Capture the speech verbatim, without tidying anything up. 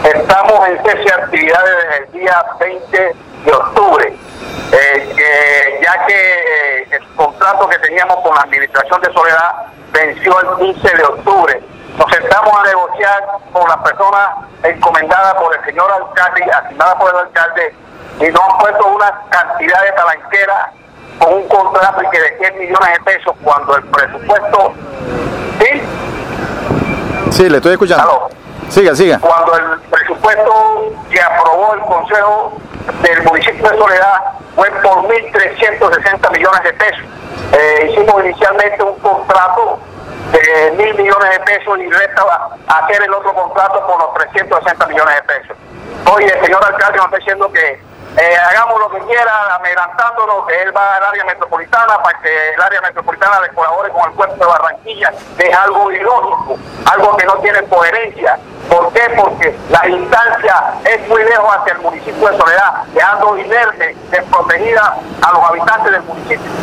Estamos en cese de actividades desde el día veinte de octubre, eh, que, ya que eh, el contrato que teníamos con la Administración de Soledad venció el quince de octubre. Nos sentamos a negociar con las personas encomendadas por el señor alcalde, asignadas por el alcalde, y nos han puesto una cantidad de talanquera con un contrato y que de cien millones de pesos cuando el presupuesto... ¿Sí? Sí, le estoy escuchando. ¿Aló? Siga, siga. Cuando el presupuesto que aprobó el Consejo del municipio de Soledad fue por mil trescientos sesenta millones de pesos. Eh, hicimos inicialmente un contrato de mil millones de pesos y resta hacer el otro contrato por los trescientos sesenta millones de pesos. Hoy el señor alcalde nos está diciendo que eh, hagamos lo que quiera, adelantándonos, que él va al área metropolitana para que el área metropolitana le colabore con el puerto de Barranquilla. Es algo ilógico, algo que no tiene coherencia. ¿Por qué? Porque la instancia es muy lejos hacia el municipio de Soledad, dejando inerte, desprotegida a los habitantes del municipio.